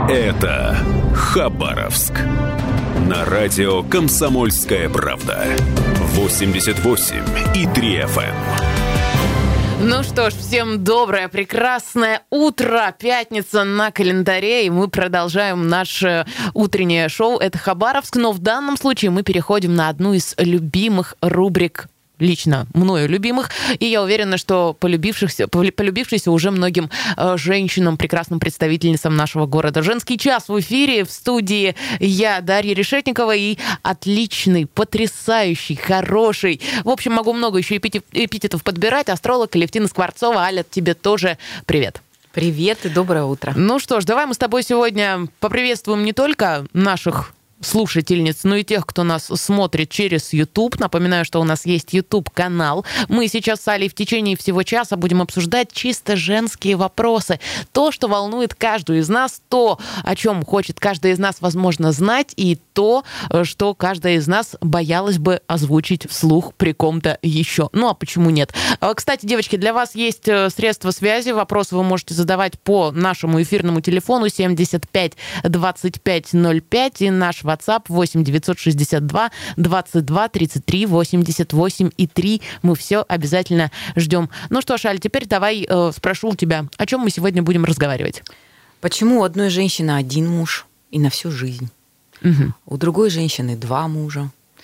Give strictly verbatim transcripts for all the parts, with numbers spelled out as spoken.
Это Хабаровск. На радио «Комсомольская правда». восемьдесят восемь и три эф эм. Ну что ж, всем доброе, прекрасное утро. Пятница на календаре, и мы продолжаем наше утреннее шоу. Это Хабаровск, но в данном случае мы переходим на одну из любимых рубрик, лично мною любимых, и я уверена, что полюбившихся, полюбившихся уже многим э, женщинам, прекрасным представительницам нашего города. «Женский час» в эфире, в студии я, Дарья Решетникова, и отличный, потрясающий, хороший, в общем, могу много еще эпитетов подбирать, астролог Алевтина Скворцова. Аля, тебе тоже привет. Привет и доброе утро. Ну что ж, давай мы с тобой сегодня поприветствуем не только наших слушательниц, ну и тех, кто нас смотрит через YouTube. Напоминаю, что у нас есть YouTube-канал. Мы сейчас с Алей в течение всего часа будем обсуждать чисто женские вопросы. То, что волнует каждую из нас, то, о чем хочет каждая из нас, возможно, знать, и то, что каждая из нас боялась бы озвучить вслух при ком-то еще. Ну, а почему нет? Кстати, девочки, для вас есть средства связи. Вопросы вы можете задавать по нашему эфирному телефону семьдесят пять двадцать пять ноль пять и наш WhatsApp восемь девятьсот шестьдесят два двадцать два тридцать три восемьдесят восемь и три. Мы все обязательно ждем. Ну что ж, Аль, теперь давай э, спрошу у тебя, о чем мы сегодня будем разговаривать? Почему у одной женщины один муж и на всю жизнь? Угу. У другой женщины два мужа.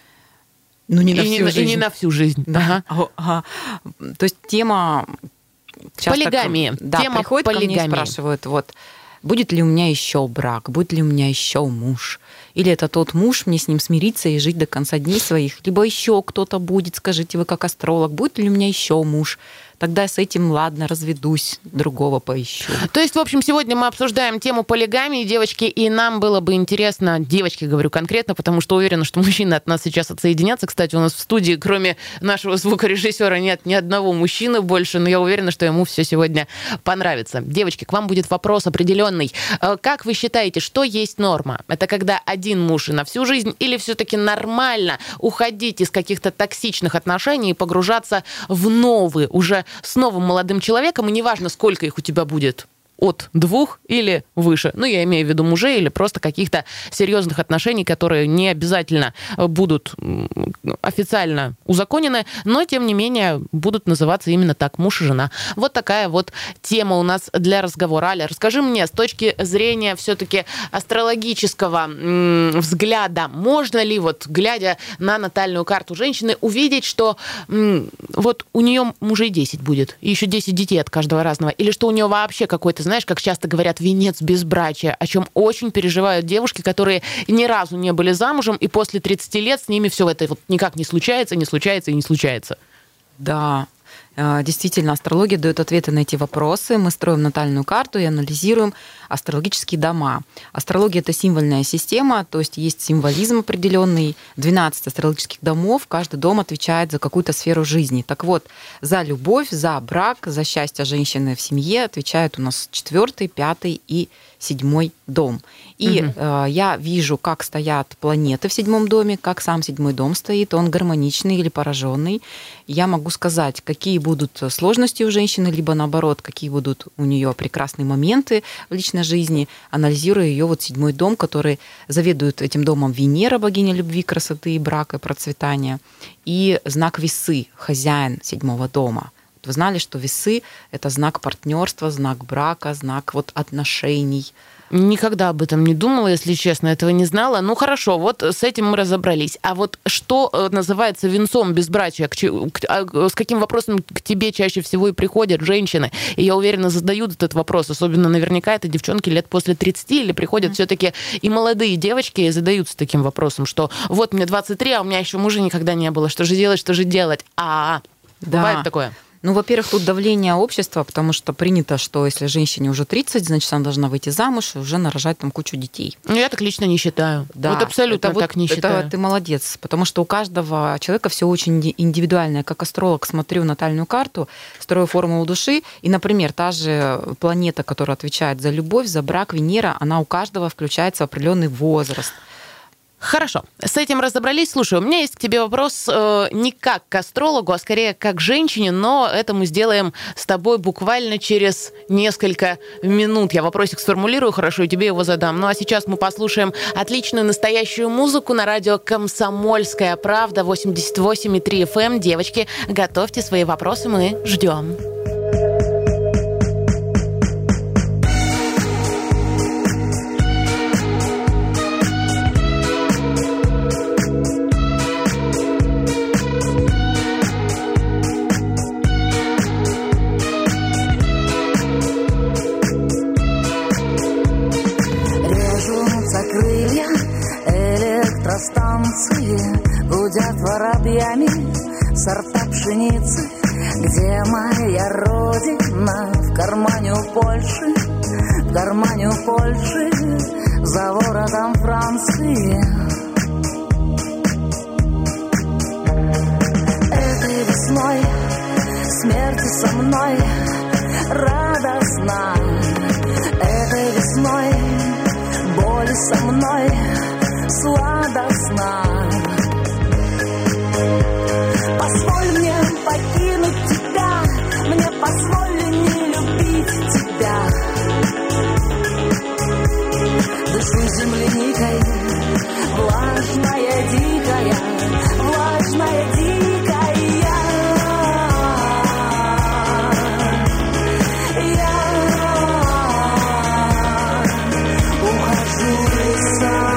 Ну, не на и всю не, жизнь. И не на всю жизнь. Да. Ага. Ага. То есть тема... Полигамии. Да, тема приходит полигамии. ко мне и спрашивают, вот, будет ли у меня еще брак, будет ли у меня еще муж? Или это тот муж, мне с ним смириться и жить до конца дней своих? Либо еще кто-то будет, скажите вы как астролог, будет ли у меня еще муж? Тогда я с этим, ладно, разведусь, другого поищу. То есть, в общем, сегодня мы обсуждаем тему полигамии, девочки, и нам было бы интересно, девочки, говорю конкретно, потому что уверена, что мужчины от нас сейчас отсоединятся. Кстати, у нас в студии, кроме нашего звукорежиссера, нет ни одного мужчины больше, но я уверена, что ему все сегодня понравится. Девочки, к вам будет вопрос определенный. Как вы считаете, что есть норма? Это когда один муж и на всю жизнь, или все-таки нормально уходить из каких-то токсичных отношений и погружаться в новые, уже с новым молодым человеком, и неважно, сколько их у тебя будет, от двух или выше. Ну, я имею в виду мужей или просто каких-то серьезных отношений, которые не обязательно будут официально узаконены, но, тем не менее, будут называться именно так, муж и жена. Вот такая вот тема у нас для разговора. Аля, расскажи мне, с точки зрения все-таки астрологического м- взгляда, можно ли, вот, глядя на натальную карту женщины, увидеть, что м- вот у нее мужей десять будет, и еще десять детей от каждого разного, или что у нее вообще какой-то, знаешь, как часто говорят, венец безбрачия, о чем очень переживают девушки, которые ни разу не были замужем, и после тридцати лет с ними все это вот никак не случается, не случается и не случается. Да, действительно, астрология дает ответы на эти вопросы. Мы строим натальную карту и анализируем астрологические дома. Астрология — это символьная система, то есть есть символизм определенный. двенадцать астрологических домов, каждый дом отвечает за какую-то сферу жизни. Так вот, за любовь, за брак, за счастье женщины в семье отвечают у нас четвертый, пятый и седьмой дом. И угу. э, я вижу, как стоят планеты в седьмом доме, как сам седьмой дом стоит, он гармоничный или пораженный. Я могу сказать, какие будут сложности у женщины, либо наоборот, какие будут у нее прекрасные моменты в личной жизни, анализируя ее вот седьмой дом, который заведует этим домом Венера, богиня любви, красоты, брака и процветания, и знак Весы, хозяин седьмого дома. Вы знали, что Весы — это знак партнерства, знак брака, знак вот отношений. Никогда об этом не думала, если честно, этого не знала. Ну хорошо, вот с этим мы разобрались. А вот что называется венцом безбрачия? С каким вопросом к тебе чаще всего и приходят женщины? И я уверена, задают этот вопрос. Особенно наверняка это девчонки лет после тридцати, или приходят mm. все-таки и молодые девочки и задаются таким вопросом, что вот мне двадцать три, а у меня еще мужа никогда не было. Что же делать, что же делать? А, да. Бывает такое? Ну, во-первых, тут давление общества, потому что принято, что если женщине уже тридцать, значит, она должна выйти замуж и уже нарожать там кучу детей. Ну, я так лично не считаю. Да, вот абсолютно это так вот, не считаю. Это ты молодец, потому что у каждого человека все очень индивидуально. Как астролог смотрю натальную карту, строю формулу души, и, например, та же планета, которая отвечает за любовь, за брак, Венера, она у каждого включается в определенный возраст. Хорошо, с этим разобрались. Слушай, у меня есть к тебе вопрос э, не как к астрологу, а скорее как к женщине, но это мы сделаем с тобой буквально через несколько минут. Я вопросик сформулирую хорошо и тебе его задам. Ну а сейчас мы послушаем отличную настоящую музыку на радио «Комсомольская правда» восемьдесят восемь и три эф эм. Девочки, готовьте свои вопросы, мы ждем. Гудят воробьями сорта пшеницы. Где моя родина? В кармане у Польши, в кармане у Польши, за воротом Франции. Этой весной смерти со мной радостно. Этой весной боли со мной сладостно. Позволь мне покинуть тебя, мне позволь не любить тебя. Дышу земляникой, влажная, дикая, влажная, дикая. Я ухожу в леса.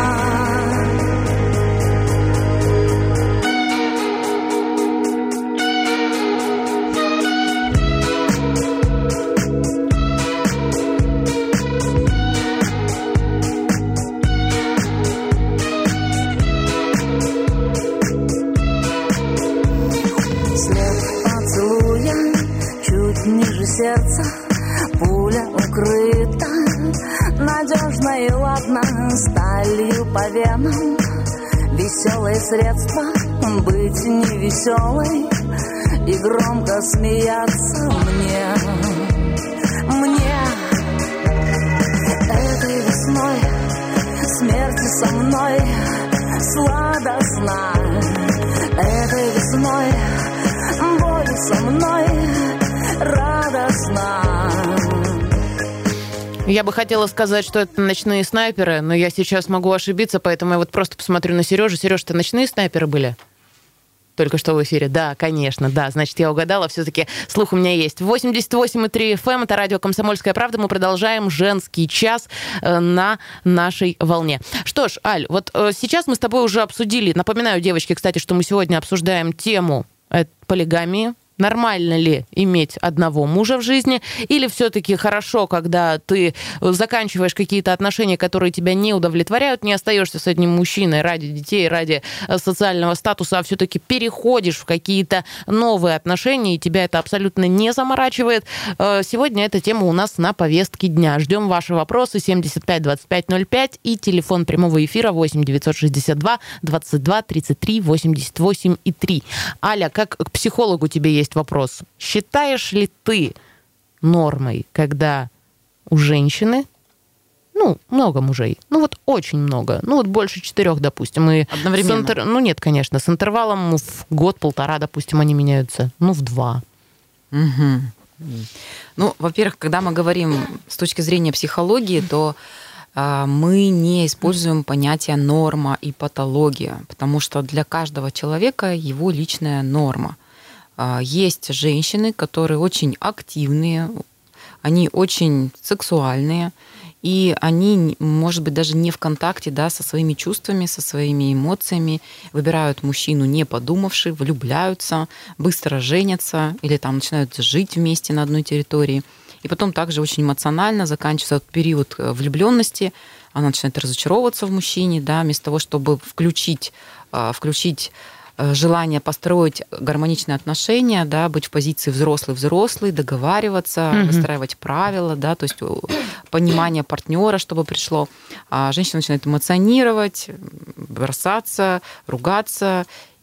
Сердце, пуля укрыта надежно и ладно сталью по венам. Веселое средство быть невеселой и громко смеяться мне. Мне этой весной смерти со мной сладостно. Этой весной боли со мной радостно. Я бы хотела сказать, что это ночные снайперы, но я сейчас могу ошибиться, поэтому я вот просто посмотрю на Сережу. Сереж, это ночные снайперы были? Только что в эфире. Да, конечно, да. Значит, я угадала. Все-таки слух у меня есть. восемьдесят восемь и три эф эм. Это радио «Комсомольская правда». Мы продолжаем женский час на нашей волне. Что ж, Аль, вот сейчас мы с тобой уже обсудили. Напоминаю, девочки, кстати, что мы сегодня обсуждаем тему полигамии. Нормально ли иметь одного мужа в жизни, или все-таки хорошо, когда ты заканчиваешь какие-то отношения, которые тебя не удовлетворяют, не остаешься с одним мужчиной ради детей, ради социального статуса, а все-таки переходишь в какие-то новые отношения, и тебя это абсолютно не заморачивает. Сегодня эта тема у нас на повестке дня. Ждем ваши вопросы семьдесят пять двадцать пять ноль пять и телефон прямого эфира восемь девятьсот шестьдесят два двадцать два тридцать три восемьдесят восемь и три. Аля, как к психологу тебе есть вопрос. Считаешь ли ты нормой, когда у женщины, ну, много мужей, ну вот очень много, ну вот больше четырех, допустим, и одновременно? Интер... Ну нет, конечно, с интервалом в год-полтора, допустим, они меняются, ну в два. Угу. Ну, во-первых, когда мы говорим с точки зрения психологии, то э, мы не используем понятие норма и патология, потому что для каждого человека его личная норма. Есть женщины, которые очень активные, они очень сексуальные, и они, может быть, даже не в контакте, да, со своими чувствами, со своими эмоциями, выбирают мужчину, не подумавши, влюбляются, быстро женятся или там начинают жить вместе на одной территории. И потом также очень эмоционально заканчивается период влюбленности, она начинает разочаровываться в мужчине, да, вместо того, чтобы включить, включить желание построить гармоничные отношения, да, быть в позиции взрослый-взрослый, договариваться, mm-hmm. выстраивать правила, да, то есть понимание партнера, чтобы пришло. А женщина начинает эмоционировать, бросаться, ругаться.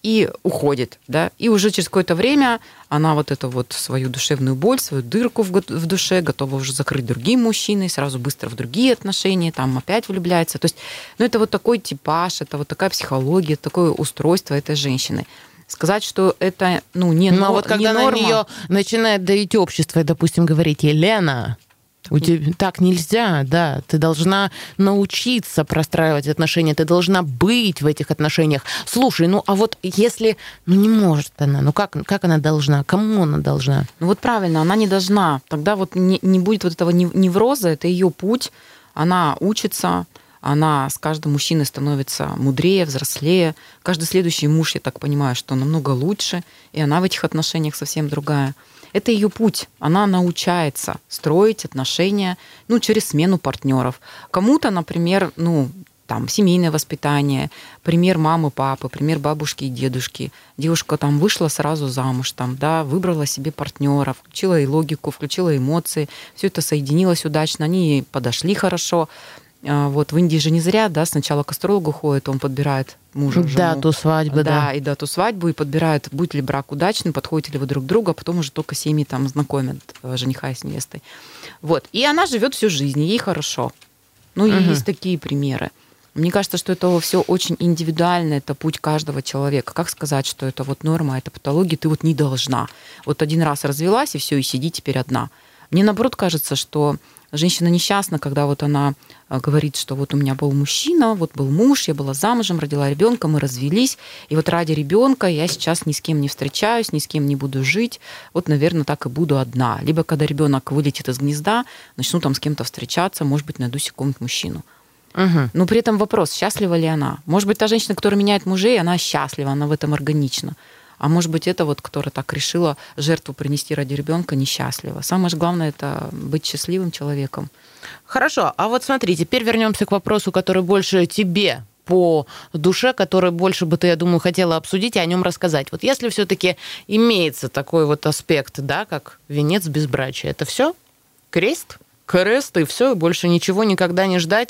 и уходит, да, и уже через какое-то время она вот эту вот свою душевную боль, свою дырку в, в душе готова уже закрыть другим мужчиной, сразу быстро в другие отношения, там опять влюбляется. То есть, ну, это вот такой типаж, это вот такая психология, такое устройство этой женщины. Сказать, что это, ну, не, Но но, вот когда не на норма... нее начинает давить общество и, допустим, говорить: Елена, у тебя так нельзя, да, ты должна научиться простраивать отношения, ты должна быть в этих отношениях. Слушай, ну а вот если, ну не может она, ну как, как она должна, кому она должна? Ну вот правильно, она не должна. Тогда вот не, не будет вот этого невроза, это ее путь, она учится, она с каждым мужчиной становится мудрее, взрослее. Каждый следующий муж, я так понимаю, что намного лучше, и она в этих отношениях совсем другая. Это ее путь. Она научается строить отношения, ну, через смену партнеров. Кому-то, например, ну, там, семейное воспитание, пример мамы, папы, пример бабушки и дедушки. Девушка там вышла сразу замуж, там, да, выбрала себе партнера, включила и логику, включила эмоции, все это соединилось удачно, они подошли хорошо. Вот в Индии же не зря, да, сначала к астрологу ходит, он подбирает мужа, жену. Дату свадьбы, да. Да, и дату свадьбы, и подбирает, будет ли брак удачным, подходите ли вы друг к другу, а потом уже только семьи там знакомят жениха с невестой. Вот. И она живет всю жизнь, ей хорошо. Ну, и угу. есть такие примеры. Мне кажется, что это все очень индивидуально, это путь каждого человека. Как сказать, что это вот норма, это патология, ты вот не должна. Вот один раз развелась, и все, и сиди теперь одна. Мне, наоборот, кажется, что женщина несчастна, когда вот она говорит, что вот у меня был мужчина, вот был муж, я была замужем, родила ребенка, мы развелись, и вот ради ребенка я сейчас ни с кем не встречаюсь, ни с кем не буду жить, вот, наверное, так и буду одна. Либо когда ребенок вылетит из гнезда, начну там с кем-то встречаться, может быть, найду себе какого-нибудь мужчину. Угу. Но при этом вопрос, счастлива ли она? Может быть, та женщина, которая меняет мужей, она счастлива, она в этом органична. А может быть, это вот, которая так решила жертву принести ради ребенка, несчастлива. Самое же главное – это быть счастливым человеком. Хорошо, а вот смотри, теперь вернемся к вопросу, который больше тебе по душе, который больше бы ты, я думаю, хотела обсудить и о нем рассказать. Вот если все-таки имеется такой вот аспект, да, как венец безбрачия, это все? Крест? Крест, и все, больше ничего никогда не ждать,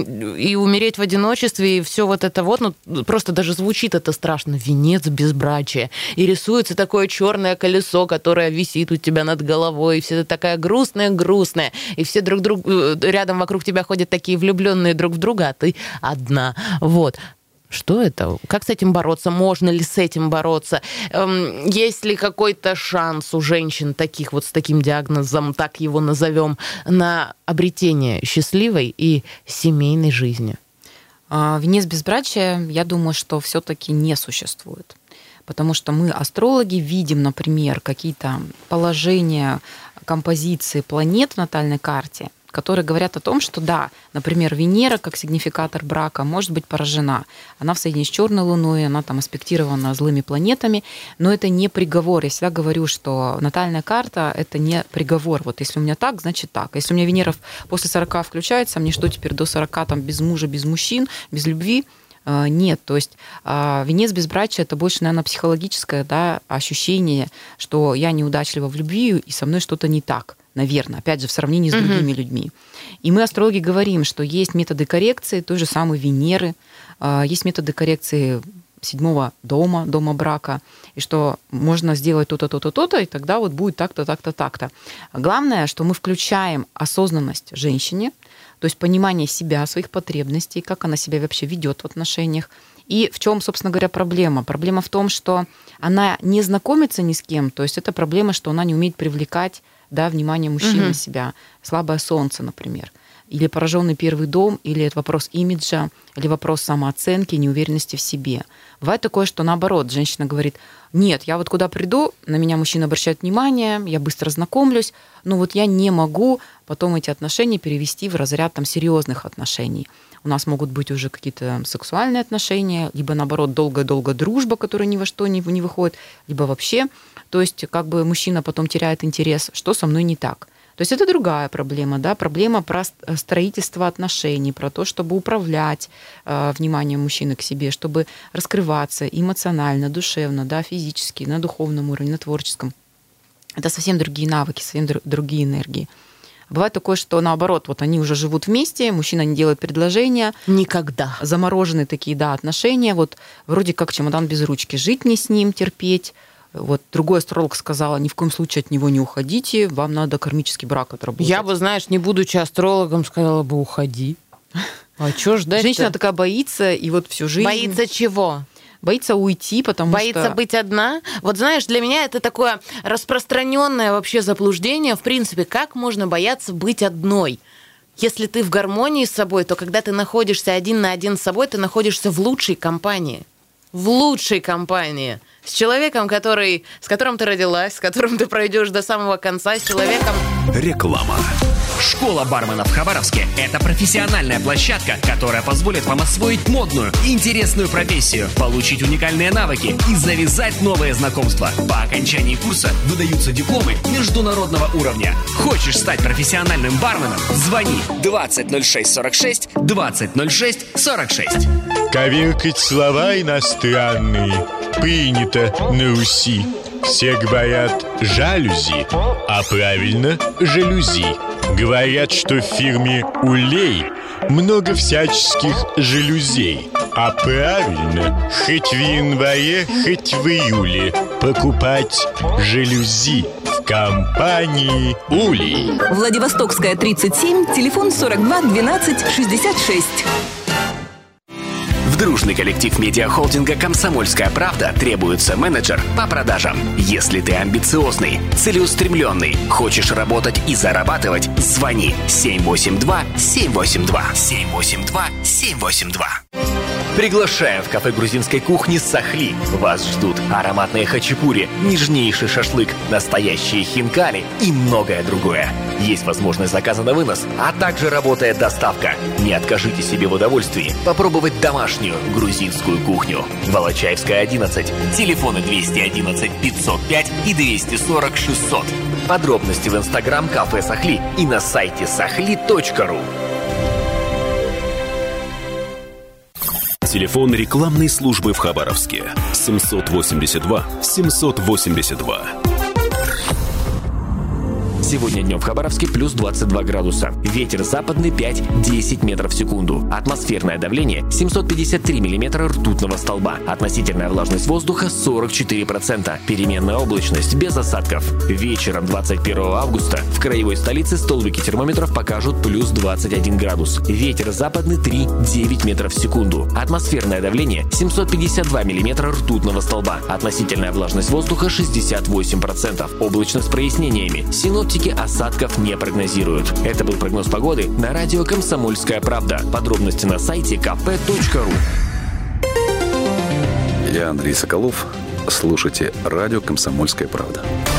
и умереть в одиночестве, и все вот это вот, ну, просто даже звучит это страшно, венец безбрачия, и рисуется такое черное колесо, которое висит у тебя над головой, и все это такая грустная-грустная, и все друг друг рядом вокруг тебя ходят такие влюбленные друг в друга, а ты одна, вот. Что это? Как с этим бороться? Можно ли с этим бороться? Есть ли какой-то шанс у женщин таких вот с таким диагнозом, так его назовем, на обретение счастливой и семейной жизни? Венец безбрачия, я думаю, что все-таки не существует. Потому что мы, астрологи, видим, например, какие-то положения, композиции планет в натальной карте, которые говорят о том, что да, например, Венера как сигнификатор брака может быть поражена. Она в соединении с черной луной, она там аспектирована злыми планетами, но это не приговор. Я всегда говорю, что натальная карта – это не приговор. Вот если у меня так, значит так. Если у меня Венера после сорока включается, мне что теперь до сорока там без мужа, без мужчин, без любви? Нет, то есть венец безбрачия – это больше, наверное, психологическое, да, ощущение, что я неудачлива в любви, и со мной что-то не так. Наверное, опять же, в сравнении с другими uh-huh. людьми. И мы, астрологи, говорим, что есть методы коррекции той же самой Венеры, есть методы коррекции седьмого дома, дома брака, и что можно сделать то-то, то-то, то-то, и тогда вот будет так-то, так-то, так-то. Главное, что мы включаем осознанность женщине, то есть понимание себя, своих потребностей, как она себя вообще ведет в отношениях. И в чем, собственно говоря, проблема? Проблема в том, что она не знакомится ни с кем, то есть это проблема, что она не умеет привлекать, да, внимание мужчин угу. на себя. Слабое солнце, например. Или пораженный первый дом, или это вопрос имиджа, или вопрос самооценки, неуверенности в себе. Бывает такое, что наоборот, женщина говорит: нет, я вот куда приду, на меня мужчина обращает внимание, я быстро знакомлюсь, но вот я не могу потом эти отношения перевести в разряд там серьезных отношений. У нас могут быть уже какие-то сексуальные отношения, либо, наоборот, долгая-долгая дружба, которая ни во что не, не выходит, либо вообще. То есть как бы мужчина потом теряет интерес, что со мной не так. То есть это другая проблема, да, проблема про строительство отношений, про то, чтобы управлять э, вниманием мужчины к себе, чтобы раскрываться эмоционально, душевно, да, физически, на духовном уровне, на творческом. Это совсем другие навыки, совсем другие энергии. Бывает такое, что наоборот, вот они уже живут вместе, мужчина не делает предложения. Никогда. Заморожены такие, да, отношения. Вот вроде как чемодан без ручки. Жить не с ним, терпеть. Вот другой астролог сказала, ни в коем случае от него не уходите, вам надо кармический брак отработать. Я бы, знаешь, не будучи астрологом, сказала бы, уходи. А что ждать? Женщина такая боится, и вот всю жизнь... Боится чего? Боится уйти, потому Боится что... Боится быть одна? Вот знаешь, для меня это такое распространенное вообще заблуждение. В принципе, как можно бояться быть одной? Если ты в гармонии с собой, то когда ты находишься один на один с собой, ты находишься в лучшей компании. В лучшей компании. С человеком, который, с которым ты родилась, с которым ты пройдешь до самого конца, с человеком... Реклама. Школа бармена в Хабаровске – это профессиональная площадка, которая позволит вам освоить модную и интересную профессию, получить уникальные навыки и завязать новые знакомства. По окончании курса выдаются дипломы международного уровня. Хочешь стать профессиональным барменом? Звони двадцать ноль шесть сорок шесть двадцать ноль шесть сорок шесть. Коверкать слова иностранные принято на Руси. Все говорят «жалюзи», а правильно «жалюзи». Говорят, что в фирме «Улей» много всяческих жалюзей. А правильно, хоть в январе, хоть в июле покупать жалюзи в компании «Улей». Владивостокская, тридцать семь, телефон сорок два двенадцать шестьдесят шесть. В дружный коллектив медиахолдинга «Комсомольская правда» требуется менеджер по продажам. Если ты амбициозный, целеустремленный, хочешь работать и зарабатывать, звони семь восемь два семь восемь два семь восемь два семь восемь два. Приглашаем в кафе грузинской кухни «Сахли». Вас ждут ароматные хачапури, нежнейший шашлык, настоящие хинкали и многое другое. Есть возможность заказа на вынос, а также работает доставка. Не откажите себе в удовольствии попробовать домашнюю грузинскую кухню. Волочаевская, одиннадцать. Телефоны двести одиннадцать пятьсот пять и двести сорок шестьсот. Подробности в инстаграм кафе «Сахли» и на сайте сахли точка ру. Телефон рекламной службы в Хабаровске семьсот восемьдесят два семьсот восемьдесят два. Сегодня днем в Хабаровске плюс двадцать два градуса. Ветер западный пять-десять метров в секунду. Атмосферное давление семьсот пятьдесят три миллиметра ртутного столба. Относительная влажность воздуха сорок четыре процента. Переменная облачность без осадков. Вечером двадцать первого августа в краевой столице столбики термометров покажут плюс двадцать один градус. Ветер западный три-девять метров в секунду. Атмосферное давление семьсот пятьдесят два миллиметра ртутного столба. Относительная влажность воздуха шестьдесят восемь процентов. Облачно с прояснениями. Синоптики осадков не прогнозируют. Это был прогноз погоды на радио «Комсомольская правда». Подробности на сайте ка пэ точка ру. Я Андрей Соколов. Слушайте радио «Комсомольская правда».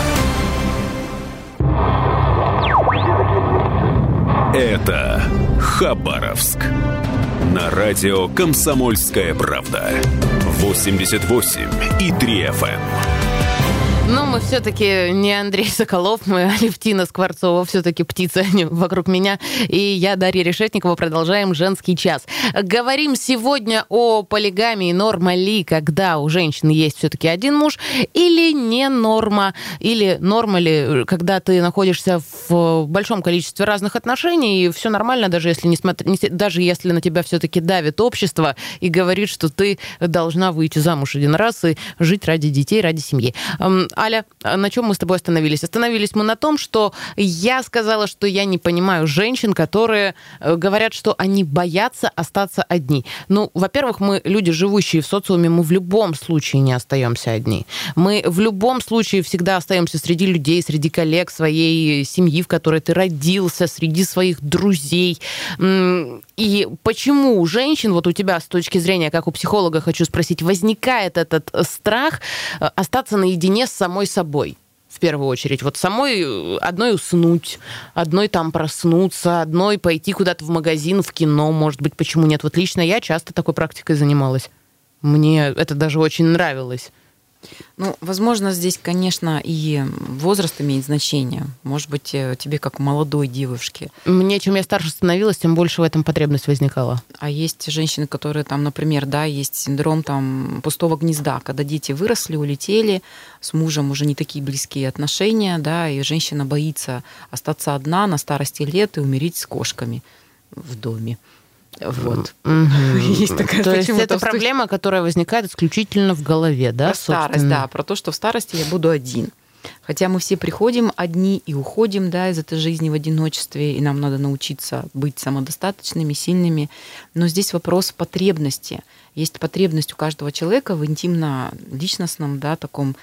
Это Хабаровск. На радио «Комсомольская правда». восемьдесят восемь и три эф эм. Но мы все-таки не Андрей Соколов, мы Алевтина Скворцова, все-таки птицы они вокруг меня. И я, Дарья Решетникова, продолжаем «Женский час». Говорим сегодня о полигамии. Норма ли, когда у женщины есть все-таки один муж, или не норма? Или норма ли, когда ты находишься в большом количестве разных отношений, и все нормально, даже если, не смотри, даже если на тебя все-таки давит общество и говорит, что ты должна выйти замуж один раз и жить ради детей, ради семьи. Аля, на чем мы с тобой остановились? Остановились мы на том, что я сказала, что я не понимаю женщин, которые говорят, что они боятся остаться одни. Ну, во-первых, мы люди, живущие в социуме, мы в любом случае не остаемся одни. Мы в любом случае всегда остаемся среди людей, среди коллег своей семьи, в которой ты родился, среди своих друзей. И почему у женщин, вот у тебя с точки зрения, как у психолога, хочу спросить, возникает этот страх остаться наедине с самой собой? В первую очередь, вот самой одной уснуть, одной там проснуться, одной пойти куда-то в магазин, в кино, может быть, почему нет? Вот лично я часто такой практикой занималась. Мне это даже очень нравилось. Ну, возможно, здесь, конечно, и возраст имеет значение. Может быть, тебе как молодой девушке. Мне, чем я старше становилась, тем больше в этом потребность возникала. А есть женщины, которые там, например, да, есть синдром там пустого гнезда, когда дети выросли, улетели, с мужем уже не такие близкие отношения, да, и женщина боится остаться одна на старости лет и умереть с кошками в доме. Вот. Mm-hmm. Есть такая, то есть это проблема, которая возникает исключительно в голове, да? Про старость, да, про то, что в старости я буду один. Хотя мы все приходим одни и уходим, да, из этой жизни в одиночестве, и нам надо научиться быть самодостаточными, сильными. Но здесь вопрос потребности. Есть потребность у каждого человека в интимно-личностном, да, таком,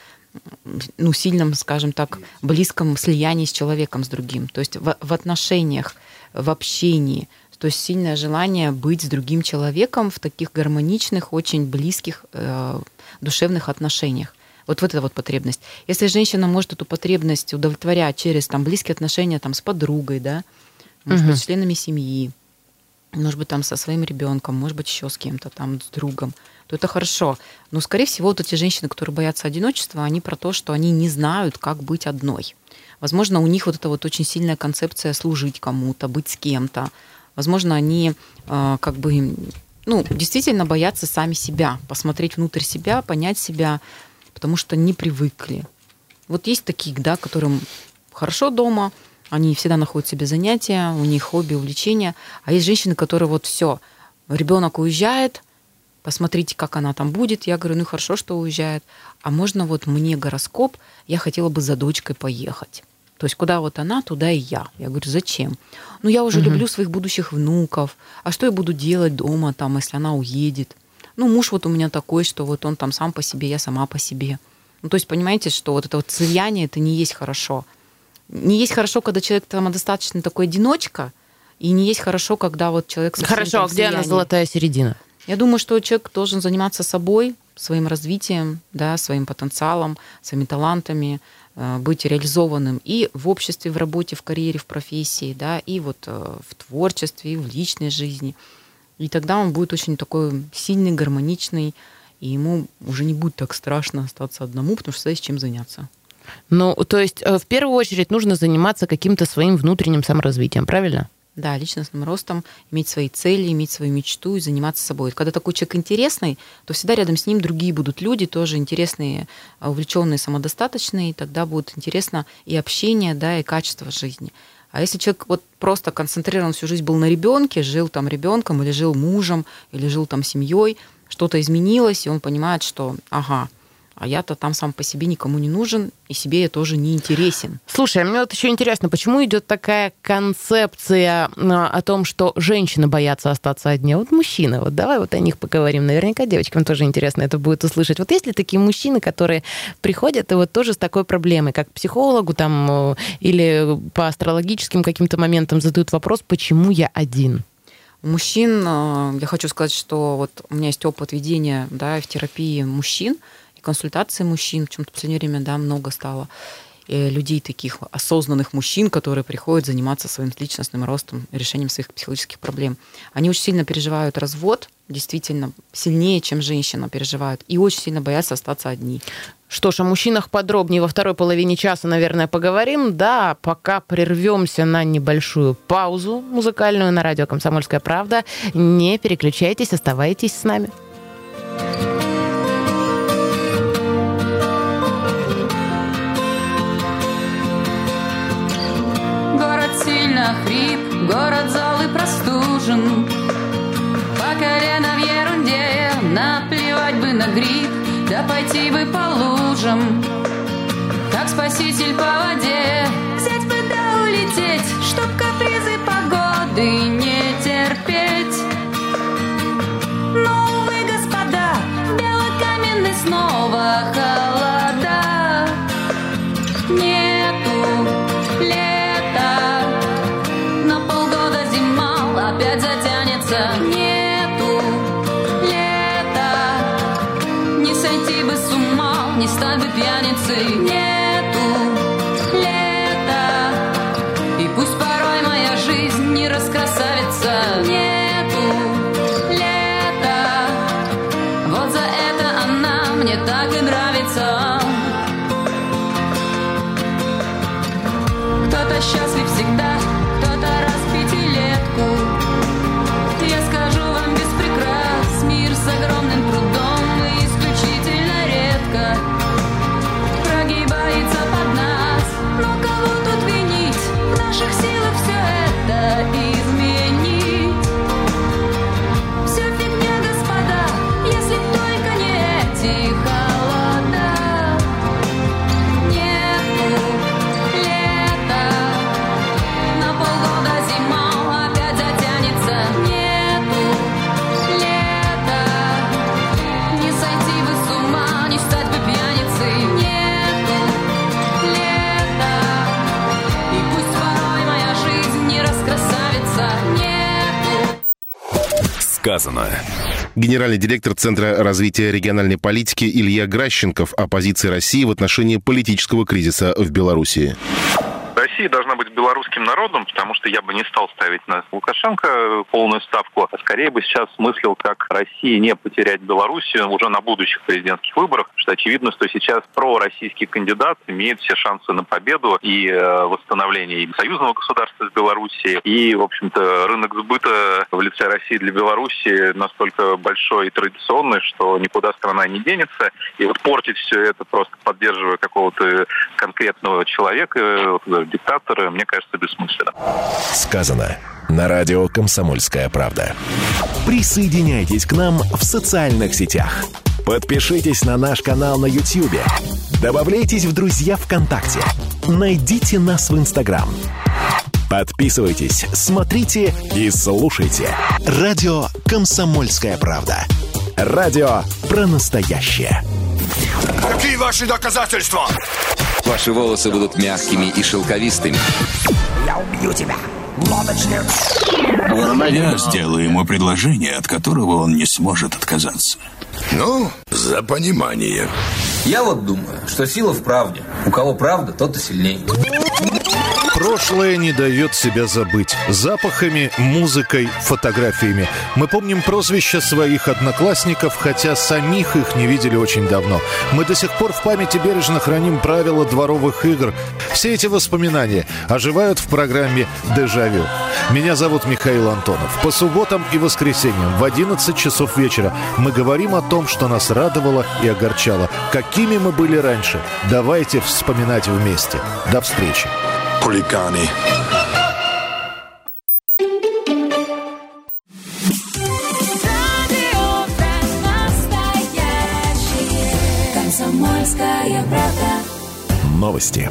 ну, сильном, скажем так, близком слиянии с человеком, с другим. То есть в, в отношениях, в общении. То есть сильное желание быть с другим человеком в таких гармоничных, очень близких э, душевных отношениях. Вот, вот эта вот потребность. Если женщина может эту потребность удовлетворять через там, близкие отношения там, с подругой, да, может угу. быть, с членами семьи, может быть, там, со своим ребенком, может быть, еще с кем-то, там, с другом, то это хорошо. Но, скорее всего, вот эти женщины, которые боятся одиночества, они про то, что они не знают, как быть одной. Возможно, у них вот эта вот очень сильная концепция служить кому-то, быть с кем-то. Возможно, они э, как бы, ну, действительно боятся сами себя, посмотреть внутрь себя, понять себя, потому что не привыкли. Вот есть такие, да, которым хорошо дома, они всегда находят себе занятия, у них хобби, увлечения, а есть женщины, которые вот все, ребенок уезжает, посмотрите, как она там будет. Я говорю, ну хорошо, что уезжает, а можно вот мне гороскоп, я хотела бы за дочкой поехать. То есть куда вот она, туда и я. Я говорю, зачем? Ну, я уже угу. люблю своих будущих внуков. А что я буду делать дома, там, если она уедет? Ну, муж вот у меня такой, что вот он там сам по себе, я сама по себе. Ну, то есть, понимаете, что вот это вот слияние, это не есть хорошо. Не есть хорошо, когда человек самодостаточный такой одиночка, и не есть хорошо, когда вот человек... Хорошо, а где она золотая середина? Я думаю, что человек должен заниматься собой, своим развитием, да, своим потенциалом, своими талантами, быть реализованным и в обществе, в работе, в карьере, в профессии, да, и вот в творчестве, и в личной жизни. И тогда он будет очень такой сильный, гармоничный, и ему уже не будет так страшно остаться одному, потому что есть чем заняться. Ну, то есть в первую очередь нужно заниматься каким-то своим внутренним саморазвитием, правильно? Да, личностным ростом, иметь свои цели, иметь свою мечту и заниматься собой. Когда такой человек интересный, то всегда рядом с ним другие будут люди, тоже интересные, увлеченные, самодостаточные, и тогда будет интересно и общение, да, и качество жизни. А если человек вот просто концентрирован всю жизнь был на ребенке, жил там ребенком, или жил мужем, или жил там семьей, что-то изменилось, и он понимает, что ага, а я-то там сам по себе никому не нужен, и себе я тоже не интересен. Слушай, а мне вот еще интересно, почему идет такая концепция о том, что женщины боятся остаться одни, а вот мужчины, вот давай вот о них поговорим. Наверняка девочкам тоже интересно это будет услышать. Вот есть ли такие мужчины, которые приходят и вот тоже с такой проблемой, как к психологу там или по астрологическим каким-то моментам задают вопрос, почему я один? У мужчин, я хочу сказать, что вот у меня есть опыт ведения, да, в терапии мужчин, консультации мужчин, почему-то в последнее время, да, много стало людей таких осознанных мужчин, которые приходят заниматься своим личностным ростом, решением своих психологических проблем. Они очень сильно переживают развод, действительно сильнее, чем женщина переживают, и очень сильно боятся остаться одни. Что ж, о мужчинах подробнее во второй половине часа, наверное, поговорим. Да, пока прервемся на небольшую паузу музыкальную на радио «Комсомольская правда». Не переключайтесь, оставайтесь с нами. Хрип, город зол и простужен, по колено в ерунде, наплевать бы на гриб, да пойти бы по лужам, как спаситель по воде, взять бы да улететь, чтоб капризы погоды не терпеть. Но, увы, господа, в белокаменной снова холода, нету лета. Опять затянется, нету лета. Не сойти бы с ума, не стать бы пьяницей. Нету лета. И пусть порой моя жизнь не раскрасавица. Нету лета. Вот за это она мне так и нравится. счастлив всегда, кто-то раз в пятилетку. Я скажу вам без прикрас, мир с огромным трудом и исключительно редко прогибается под нас. Но кого тут винить? В наших силах все это изменить. Все фигня, господа, если только не эти холода. Нету лета, на полгода зима опять затянется. Нету лета, не сойти бы с ума, не стать бы пьяницей. Нету лета, и пусть порой моя жизнь не раскрасавица. Нету. Сказано. Генеральный директор Центра развития региональной политики Илья Гращенков о позиции России в отношении политического кризиса в Белоруссии. Россия должна быть белорусским народом, потому что я бы не стал ставить на Лукашенко полную ставку, а скорее бы сейчас мыслил, как России не потерять Белоруссию уже на будущих президентских выборах, потому что очевидно, что сейчас пророссийский кандидат имеет все шансы на победу и э, восстановление и союзного государства с Белоруссией, и, в общем-то, рынок сбыта в лице России для Белоруссии настолько большой и традиционный, что никуда страна не денется, и вот портить все это, просто поддерживая какого-то конкретного человека, диктатора, мне кажется, бессмысленно. Сказано на радио «Комсомольская правда». Присоединяйтесь к нам в социальных сетях. Подпишитесь на наш канал на YouTube. Добавляйтесь в друзья ВКонтакте. Найдите нас в Инстаграм. Подписывайтесь, смотрите и слушайте. Радио «Комсомольская правда». Радио про настоящее. Какие ваши доказательства? Ваши волосы будут мягкими и шелковистыми. Я убью тебя, лодочник. Я сделаю ему предложение, от которого он не сможет отказаться. Ну, за понимание. Я вот думаю, что сила в правде. У кого правда, тот и сильнее. Прошлое не дает себя забыть. Запахами, музыкой, фотографиями. Мы помним прозвища своих одноклассников, хотя самих их не видели очень давно. Мы до сих пор в памяти бережно храним правила дворовых игр. Все эти воспоминания оживают в программе «Дежавю». Меня зовут Михаил Антонов. По субботам и воскресеньям в одиннадцать часов вечера мы говорим о том, что нас радовало и огорчало. Какими мы были раньше. Давайте вспоминать вместе. До встречи. Хулиганы. Комсомольская правда. Новости.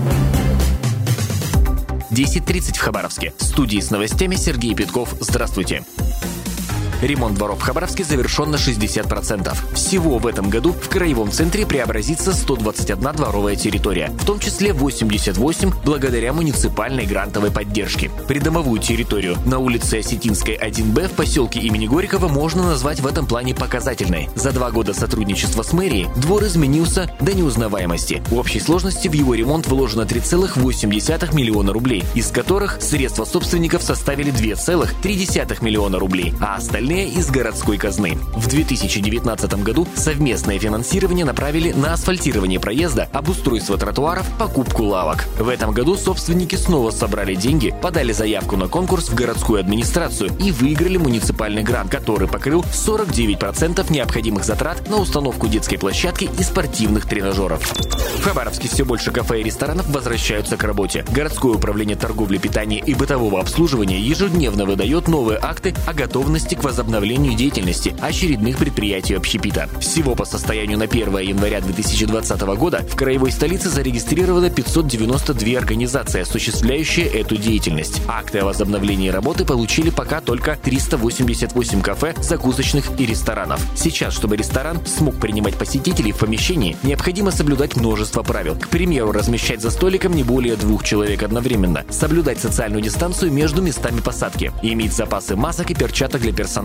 десять тридцать в Хабаровске. В студии с новостями Сергей Петков. Здравствуйте. Ремонт дворов в Хабаровске завершен на шестьдесят процентов. Всего в этом году в краевом центре преобразится сто двадцать одна дворовая территория, в том числе восемьдесят восемь благодаря муниципальной грантовой поддержке. Придомовую территорию на улице Осетинской один Б в поселке имени Горького можно назвать в этом плане показательной. За два года сотрудничества с мэрией двор изменился до неузнаваемости. В общей сложности в его ремонт вложено три целых восемь десятых миллиона рублей, из которых средства собственников составили два целых три десятых миллиона рублей, а остальные из городской казны. В две тысячи девятнадцатом году совместное финансирование направили на асфальтирование проезда, обустройство тротуаров, покупку лавок. В этом году собственники снова собрали деньги, подали заявку на конкурс в городскую администрацию и выиграли муниципальный грант, который покрыл сорок девять процентов необходимых затрат на установку детской площадки и спортивных тренажеров. В Хабаровске все больше кафе и ресторанов возвращаются к работе. Городское управление торговли, питания и бытового обслуживания ежедневно выдает новые акты о готовности к возобновлению деятельности очередных предприятий общепита. Всего по состоянию на первое января две тысячи двадцатого года в краевой столице зарегистрировано пятьсот девяносто две организации, осуществляющие эту деятельность. Акты о возобновлении работы получили пока только триста восемьдесят восемь кафе, закусочных и ресторанов. Сейчас, чтобы ресторан смог принимать посетителей в помещении, необходимо соблюдать множество правил. К примеру, размещать за столиком не более двух человек одновременно, соблюдать социальную дистанцию между местами посадки, иметь запасы масок и перчаток для персонала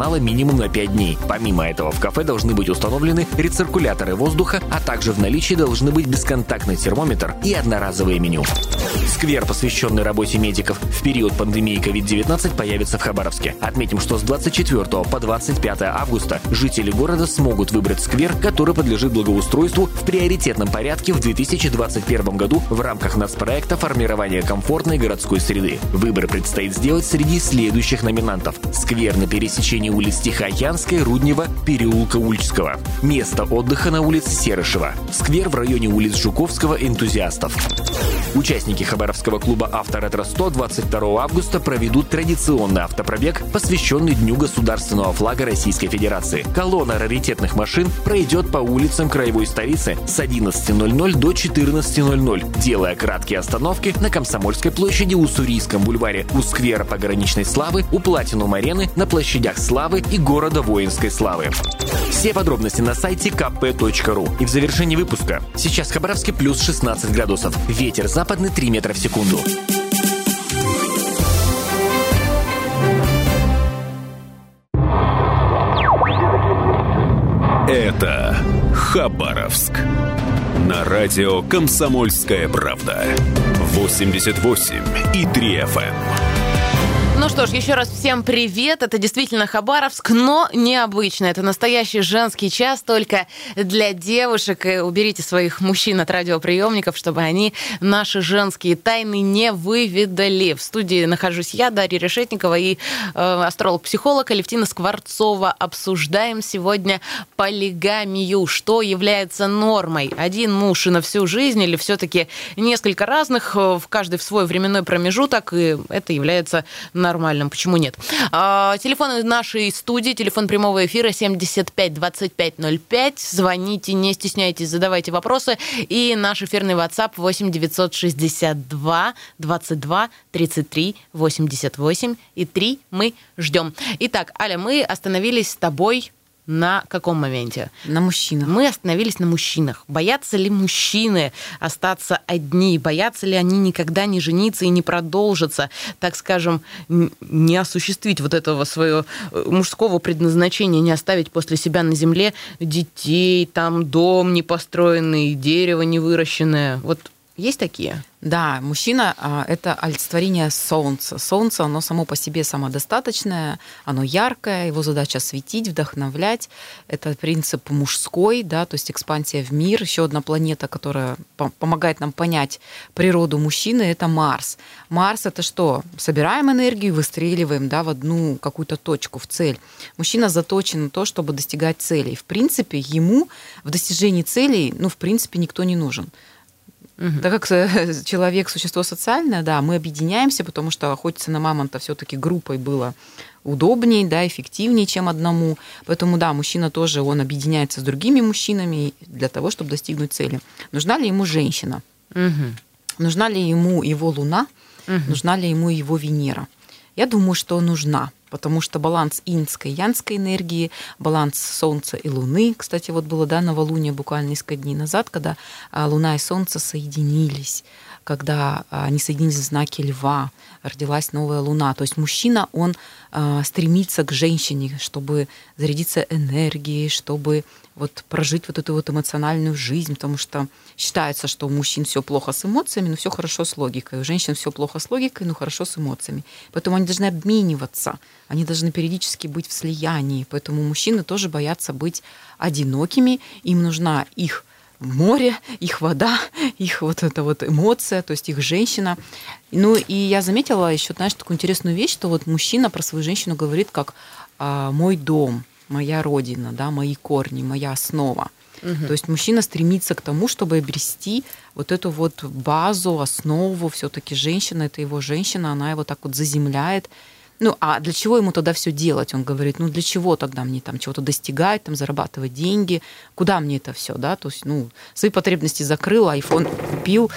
персонала минимум на пять дней. Помимо этого, в кафе должны быть установлены рециркуляторы воздуха, а также в наличии должны быть бесконтактный термометр и одноразовое меню. Сквер, посвященный работе медиков в период пандемии ковид девятнадцать, появится в Хабаровске. Отметим, что с двадцать четвёртого по двадцать пятое августа жители города смогут выбрать сквер, который подлежит благоустройству в приоритетном порядке в две тысячи двадцать первом году в рамках нацпроекта формирования комфортной городской среды. Выбор предстоит сделать среди следующих номинантов. Сквер на пересечении улиц Тихоокеанской, Руднева, переулка Ульчского. Место отдыха на улице Серышева. Сквер в районе улиц Жуковского, Энтузиастов. Участники Хабаровского клуба «Авторетро сто» двадцать второго августа проведут традиционный автопробег, посвященный Дню государственного флага Российской Федерации. Колонна раритетных машин пройдет по улицам краевой столицы с одиннадцати ноль-ноль до четырнадцати ноль-ноль, делая краткие остановки на Комсомольской площади, Уссурийском бульваре, у сквера Пограничной Славы, у Платинум-арены, на площадях Славы и города Воинской Славы. Все подробности на сайте ка пэ точка ру. И в завершении выпуска. Сейчас в Хабаровске плюс шестнадцать градусов. Ветер западный три метра в секунду. Это Хабаровск. На радио «Комсомольская правда». восемьдесят восемь и три эф эм. Ну что ж, еще раз всем привет. Это действительно Хабаровск, но необычно. Это настоящий женский час только для девушек. И уберите своих мужчин от радиоприемников, чтобы они наши женские тайны не выведали. В студии нахожусь я, Дарья Решетникова, и э, астролог-психолог Алевтина Скворцова. Обсуждаем сегодня полигамию. Что является нормой? Один муж и на всю жизнь или все-таки несколько разных, в каждый в свой временной промежуток, и это является нормальным. Почему нет? А, телефон нашей студии, телефон прямого эфира семьдесят пять двадцать пять ноль пять. Звоните, не стесняйтесь, задавайте вопросы. И наш эфирный WhatsApp восемь девятьсот шестьдесят два двадцать два тридцать три восемьдесят восемь. И три мы ждем. Итак, Аля, мы остановились с тобой на каком моменте? На мужчинах. Мы остановились на мужчинах. Боятся ли мужчины остаться одни? Боятся ли они никогда не жениться и не продолжиться, так скажем, не осуществить вот этого своего мужского предназначения, не оставить после себя на земле детей, там дом не построенный, дерево не выращенное? Вот есть такие? Да, мужчина – это олицетворение солнца. Солнце, оно само по себе самодостаточное, оно яркое, его задача светить, вдохновлять. Это принцип мужской, да, то есть экспансия в мир. Еще одна планета, которая помогает нам понять природу мужчины – это Марс. Марс – это что? Собираем энергию, выстреливаем, да, в одну какую-то точку, в цель. Мужчина заточен на то, чтобы достигать целей. В принципе, ему в достижении целей, ну, в принципе, никто не нужен. Угу. Так как человек – существо социальное, да, мы объединяемся, потому что охотиться на мамонта все-таки группой было удобнее, да, эффективнее, чем одному. Поэтому, да, мужчина тоже, он объединяется с другими мужчинами для того, чтобы достигнуть цели. Нужна ли ему женщина? Угу. Нужна ли ему его Луна? Угу. Нужна ли ему его Венера? Я думаю, что нужна. Потому что баланс иньской и янской энергии, баланс Солнца и Луны, кстати, вот было, да, новолуние буквально несколько дней назад, когда Луна и Солнце соединились, когда они соединились в знаке Льва, родилась новая Луна. То есть мужчина, он стремится к женщине, чтобы зарядиться энергией, чтобы вот прожить вот эту вот эмоциональную жизнь, потому что считается, что у мужчин все плохо с эмоциями, но все хорошо с логикой. У женщин все плохо с логикой, но хорошо с эмоциями. Поэтому они должны обмениваться, они должны периодически быть в слиянии. Поэтому мужчины тоже боятся быть одинокими, им нужна их море, их вода, их вот эта вот эмоция, то есть их женщина. Ну и я заметила еще, знаешь, такую интересную вещь, что вот мужчина про свою женщину говорит как «мой дом», моя родина, да, мои корни, моя основа. Угу. То есть мужчина стремится к тому, чтобы обрести вот эту вот базу, основу. Все-таки женщина, это его женщина, она его так вот заземляет. Ну, а для чего ему тогда все делать? Он говорит, ну, для чего тогда мне там чего-то достигать, там, зарабатывать деньги? Куда мне это все, да? То есть, ну, свои потребности закрыл, айфон купил,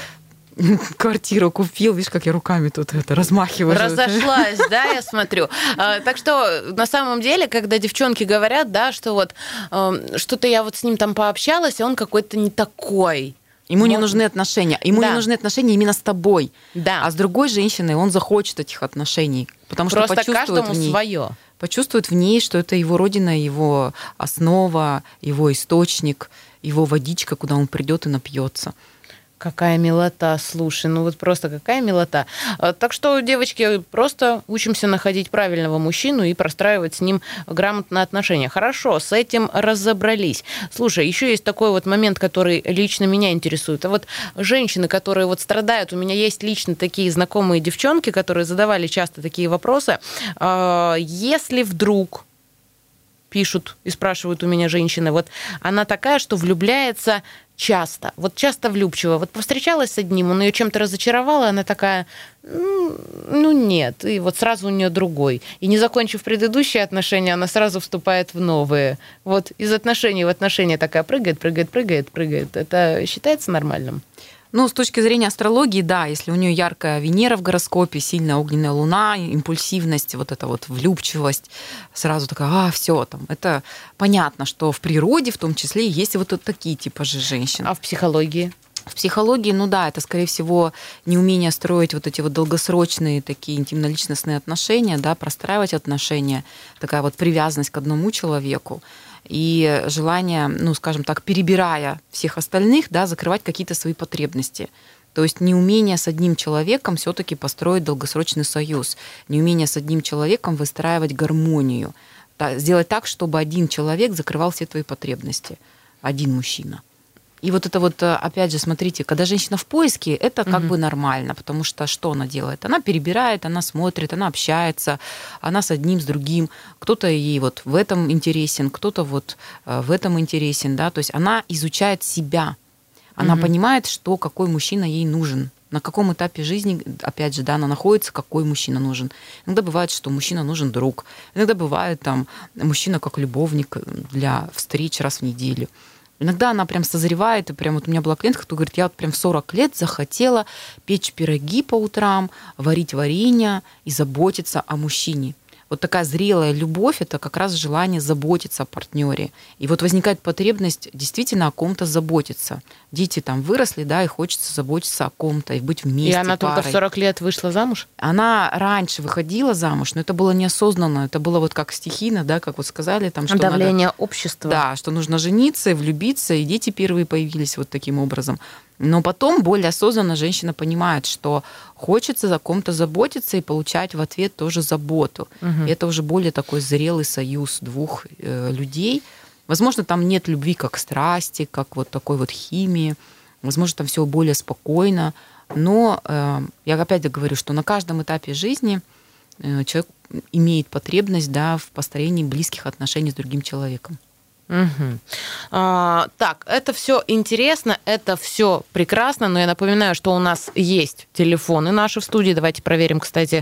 квартиру купил, видишь, как я руками тут это размахиваю. Разошлась, да, я смотрю. Так что, на самом деле, когда девчонки говорят, да, что вот что-то я вот с ним там пообщалась, и он какой-то не такой. Ему не нужны отношения. Ему да. не нужны отношения именно с тобой. Да. А с другой женщиной он захочет этих отношений. Потому Просто что почувствует каждому в ней. свое. почувствует в ней, что это его родина, его основа, его источник, его водичка, куда он придет и напьется. Какая милота, слушай, ну вот просто какая милота. Так что, девочки, просто учимся находить правильного мужчину и простраивать с ним грамотные отношения. Хорошо, с этим разобрались. Слушай, еще есть такой вот момент, который лично меня интересует. А вот женщины, которые вот страдают, у меня есть лично такие знакомые девчонки, которые задавали часто такие вопросы. Если вдруг... пишут и спрашивают у меня женщины, вот она такая, что влюбляется часто, вот часто влюбчиво. Вот повстречалась с одним, он ее чем-то разочаровал, и она такая, ну нет, и вот сразу у нее другой. И не закончив предыдущие отношения, она сразу вступает в новые. Вот из отношений в отношения такая прыгает, прыгает, прыгает, прыгает. Это считается нормальным? Ну, с точки зрения астрологии, да, если у нее яркая Венера в гороскопе, сильная огненная луна, импульсивность, вот эта вот влюбчивость, сразу такая, а, все, там, это понятно, что в природе в том числе есть вот такие типажи женщин. А в психологии? В психологии, ну да, это, скорее всего, неумение строить вот эти вот долгосрочные такие интимно-личностные отношения, да, простраивать отношения, такая вот привязанность к одному человеку. И желание, ну, скажем так, перебирая всех остальных, да, закрывать какие-то свои потребности. То есть неумение с одним человеком все-таки построить долгосрочный союз, неумение с одним человеком выстраивать гармонию, сделать так, чтобы один человек закрывал все твои потребности, один мужчина. И вот это вот, опять же, смотрите, когда женщина в поиске, это как угу. бы нормально, потому что что она делает? Она перебирает, она смотрит, она общается, она с одним, с другим. Кто-то ей вот в этом интересен, кто-то вот в этом интересен, да, то есть она изучает себя, она угу. понимает, что какой мужчина ей нужен, на каком этапе жизни, опять же, да, она находится, какой мужчина нужен. Иногда бывает, что мужчина нужен друг, иногда бывает там мужчина как любовник для встреч раз в неделю. Иногда она прям созревает, и прям вот у меня была клиентка, которая говорит, я вот прям в сорок лет захотела печь пироги по утрам, варить варенье и заботиться о мужчине. Вот такая зрелая любовь – это как раз желание заботиться о партнере. И вот возникает потребность действительно о ком-то заботиться. Дети там выросли, да, и хочется заботиться о ком-то, и быть вместе. И она парой. только в сорок лет вышла замуж? Она раньше выходила замуж, но это было неосознанно. Это было вот как стихийно, да, как вот сказали. Там, что давление надо, общества. Да, что нужно жениться, влюбиться, и дети первые появились вот таким образом. Но потом более осознанно женщина понимает, что хочется о ком-то заботиться и получать в ответ тоже заботу. Угу. И это уже более такой зрелый союз двух э, людей. Возможно, там нет любви как страсти, как вот такой вот химии. Возможно, там все более спокойно. Но э, я опять говорю, что на каждом этапе жизни э, человек имеет потребность, да, в построении близких отношений с другим человеком. Угу. А, так, это все интересно, это все прекрасно, но я напоминаю, что у нас есть телефоны наши в студии. Давайте проверим, кстати,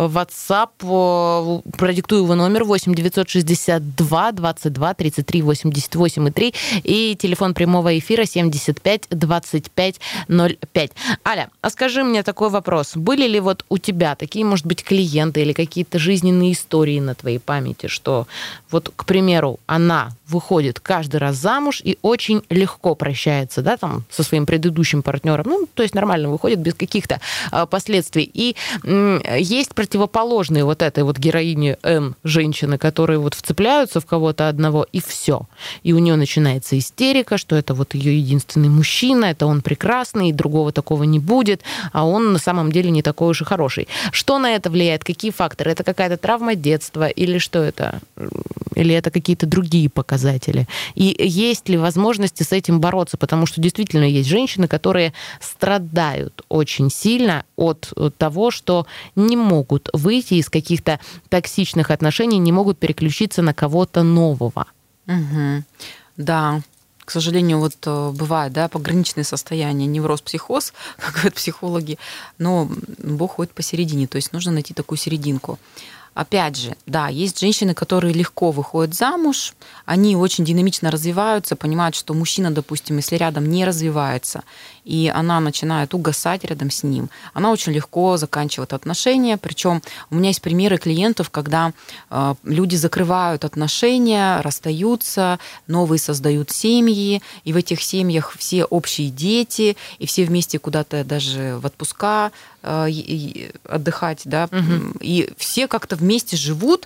WhatsApp. Продиктую его номер восемь девятьсот шестьдесят два двадцать два тридцать три восемьдесят восемь и три и телефон прямого эфира семьдесят пять двадцать пять ноль пять. Аля, а скажи мне такой вопрос. Были ли вот у тебя такие, может быть, клиенты или какие-то жизненные истории на твоей памяти, что вот, к примеру, она выходит выходит каждый раз замуж и очень легко прощается, да, там, со своим предыдущим партнером, ну, то есть нормально выходит без каких-то а, последствий. И м, есть противоположные вот этой вот героине Н женщины, которые вот вцепляются в кого-то одного, и все. И у нее начинается истерика, что это вот ее единственный мужчина, это он прекрасный, и другого такого не будет, а он на самом деле не такой уж и хороший. Что на это влияет? Какие факторы? Это какая-то травма детства или что это? Или это какие-то другие показатели? И есть ли возможности с этим бороться? Потому что действительно есть женщины, которые страдают очень сильно от того, что не могут выйти из каких-то токсичных отношений, не могут переключиться на кого-то нового. Угу. Да. К сожалению, вот бывает, да, пограничное состояние, невроз, психоз, как говорят психологи, но Бог ходит посередине, то есть нужно найти такую серединку. Опять же, да, есть женщины, которые легко выходят замуж, они очень динамично развиваются, понимают, что мужчина, допустим, если рядом не развивается, и она начинает угасать рядом с ним, она очень легко заканчивает отношения. Причем у меня есть примеры клиентов, когда э, люди закрывают отношения, расстаются, новые создают семьи, и в этих семьях все общие дети, и все вместе куда-то даже в отпуска э, отдыхать, да, угу. И все как-то вместе живут,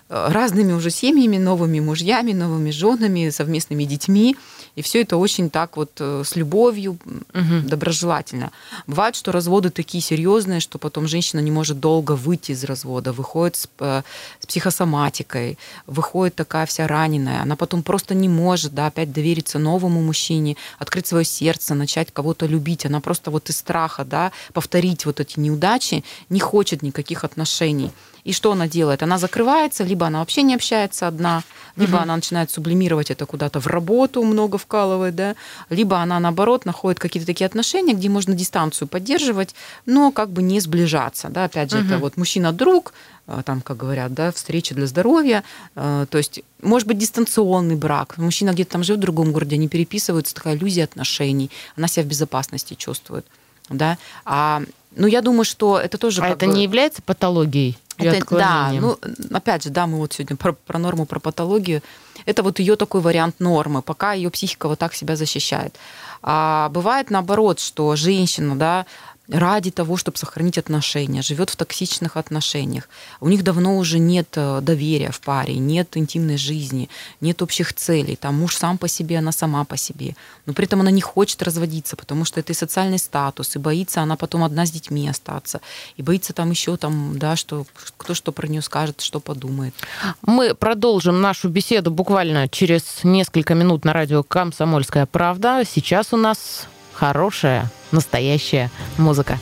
разными уже семьями, новыми мужьями, новыми женами, совместными детьми. И все это очень так вот с любовью, угу. доброжелательно. Бывает, что разводы такие серьезные, что потом женщина не может долго выйти из развода, выходит с, с психосоматикой, выходит такая вся раненая. Она потом просто не может, да, опять довериться новому мужчине, открыть свое сердце, начать кого-то любить. Она просто вот из страха, да, повторить вот эти неудачи не хочет никаких отношений. И что она делает? Она закрывается, либо она вообще не общается одна, либо угу. она начинает сублимировать это куда-то в работу, много вкалывает, да, либо она, наоборот, находит какие-то такие отношения, где можно дистанцию поддерживать, но как бы не сближаться. Да? Опять же, угу. это вот мужчина-друг, там, как говорят, да, встреча для здоровья, то есть, может быть, дистанционный брак. Мужчина где-то там живет в другом городе, они переписываются, такая иллюзия отношений, она себя в безопасности чувствует. Да? А, ну, я думаю, что это тоже... А это бы... не является патологией? Это, да, ну, опять же, да, мы вот сегодня про, про норму, про патологию. Это вот ее такой вариант нормы, пока ее психика вот так себя защищает. А бывает наоборот, что женщина, да, ради того, чтобы сохранить отношения, живет в токсичных отношениях. У них давно уже нет доверия в паре, нет интимной жизни, нет общих целей. Там муж сам по себе, она сама по себе. Но при этом она не хочет разводиться, потому что это и социальный статус, и боится она потом одна с детьми остаться, и боится там еще, там, да, что кто что про нее скажет, что подумает. Мы продолжим нашу беседу буквально через несколько минут на радио «Комсомольская правда». Сейчас у нас хорошая, настоящая музыка.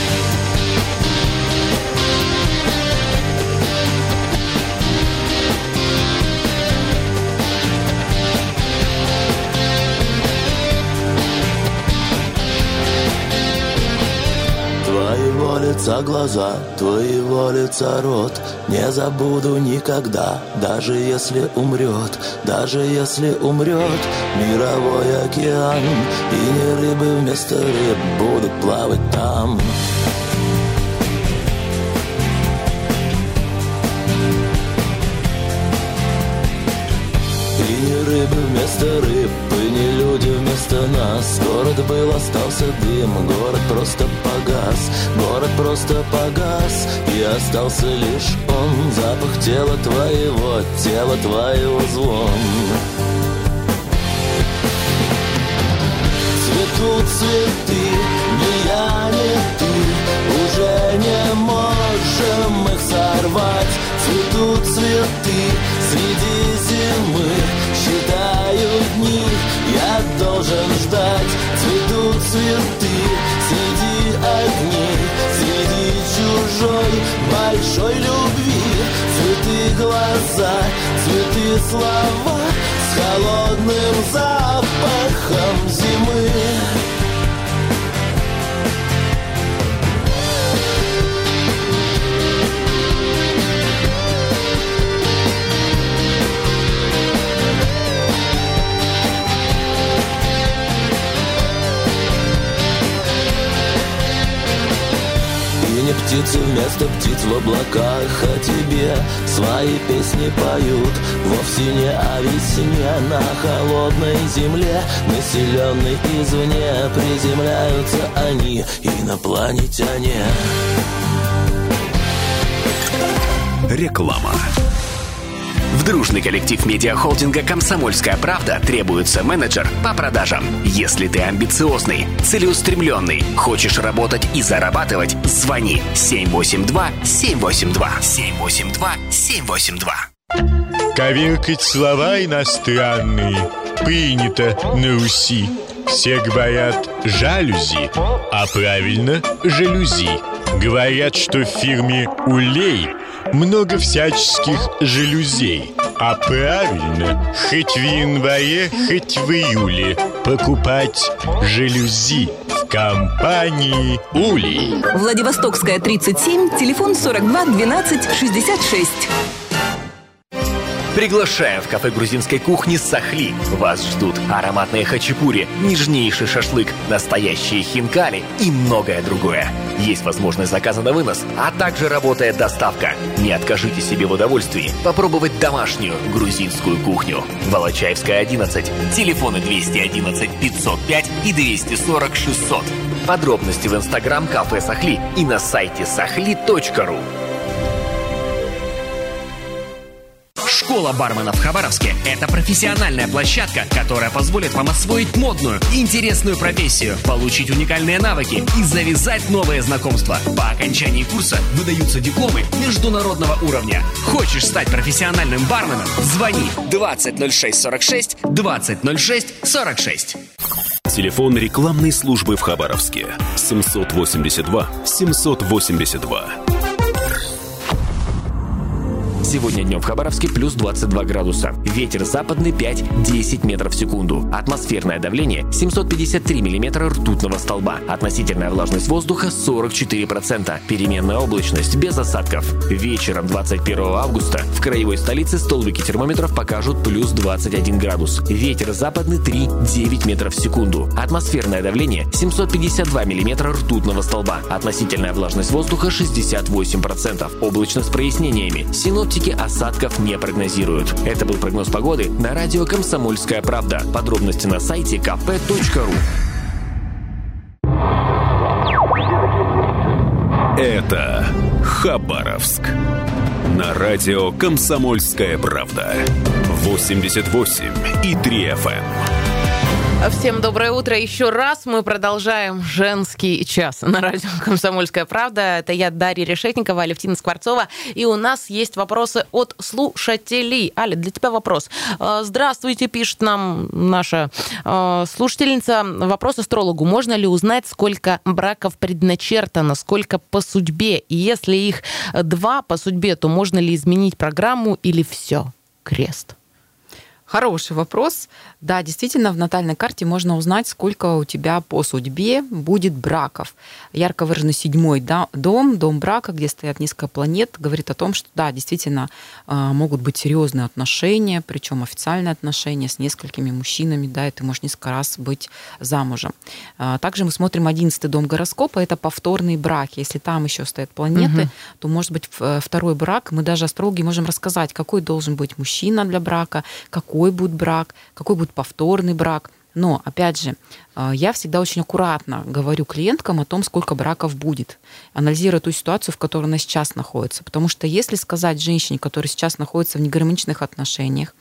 Твоего лица глаза, твоего лица рот не забуду никогда, даже если умрет, даже если умрет мировой океан, и не рыбы вместо рыб будут плавать там. И не рыбы вместо рыб, и не люди вместо нас. Город был, остался дым, город просто погас, город просто погас, и остался лишь он, запах тела твоего, тела твоего звон. Цветут цветы, ни я, ни ты, уже не можем их сорвать. Цветут цветы среди зимы, считаю дни, я должен ждать. Цветут цветы среди огней, среди чужой большой любви. Цветы глаза, цветы слова с холодным запахом зимы. Птицы вместо птиц в облаках о тебе свои песни поют. Вовсе не о весне на холодной земле, населенной извне, приземляются они, инопланетяне. Реклама. В дружный коллектив медиахолдинга «Комсомольская правда» требуется менеджер по продажам. Если ты амбициозный, целеустремленный, хочешь работать и зарабатывать, звони семь восемь два семь восемь два семь восемь два семь восемь два. Коверкать слова иностранные принято на Руси. Все говорят «жалюзи», а правильно «жалюзи». Говорят, что в фирме «Улей» много всяческих жалюзей. А правильно, хоть в январе, хоть в июле покупать жалюзи в компании «Улей». Владивостокская, тридцать семь, телефон сорок два двенадцать шестьдесят шесть. Приглашаем в кафе грузинской кухни «Сахли». Вас ждут ароматные хачапури, нежнейший шашлык, настоящие хинкали и многое другое. Есть возможность заказа на вынос, а также работает доставка. Не откажите себе в удовольствии попробовать домашнюю грузинскую кухню. Волочаевская, одиннадцать. Телефоны двести одиннадцать пятьсот пять и двести сорок шестьсот. Подробности в инстаграм кафе «Сахли» и на сайте сахли точка ру. Школа барменов в Хабаровске – это профессиональная площадка, которая позволит вам освоить модную и интересную профессию, получить уникальные навыки и завязать новые знакомства. По окончании курса выдаются дипломы международного уровня. Хочешь стать профессиональным барменом? Звони двадцать ноль шесть сорок шесть двадцать ноль шесть сорок шесть. Телефон рекламной службы в Хабаровске семьсот восемьдесят два семьсот восемьдесят два. Сегодня днем в Хабаровске плюс двадцать два градуса. Ветер западный пять-десять метров в секунду. Атмосферное давление семьсот пятьдесят три миллиметра ртутного столба. Относительная влажность воздуха сорок четыре процента. Переменная облачность без осадков. Вечером двадцать первого августа в краевой столице столбики термометров покажут плюс двадцать один градус. Ветер западный три-девять метров в секунду. Атмосферное давление семьсот пятьдесят два миллиметра ртутного столба. Относительная влажность воздуха шестьдесят восемь процентов. Облачно с прояснениями. Синоптики осадков не прогнозируют. Это был прогноз погоды на радио «Комсомольская правда». Подробности на сайте ка пэ точка ру. Это Хабаровск. На радио «Комсомольская правда». восемьдесят восемь и три эф эм. Всем доброе утро. Еще раз мы продолжаем женский час на радио «Комсомольская правда». Это я, Дарья Решетникова, Алевтина Скворцова. И у нас есть вопросы от слушателей. Аля, для тебя вопрос. Здравствуйте, пишет нам наша слушательница. Вопрос астрологу. Можно ли узнать, сколько браков предначертано, сколько по судьбе? И если их два по судьбе, то можно ли изменить программу или все? Крест. Хороший вопрос. Да, действительно, в натальной карте можно узнать, сколько у тебя по судьбе будет браков. Ярко выраженный седьмой дом, дом брака, где стоят несколько планет, говорит о том, что да, действительно могут быть серьезные отношения, причем официальные отношения с несколькими мужчинами, да, и ты можешь несколько раз быть замужем. Также мы смотрим одиннадцатый дом гороскопа, это повторные браки. Если там еще стоят планеты, угу. то может быть второй брак. Мы даже, астрологи, можем рассказать, какой должен быть мужчина для брака, какой какой будет брак, какой будет повторный брак. Но, опять же, я всегда очень аккуратно говорю клиенткам о том, сколько браков будет, анализируя ту ситуацию, в которой она сейчас находится. Потому что если сказать женщине, которая сейчас находится в негармоничных отношениях,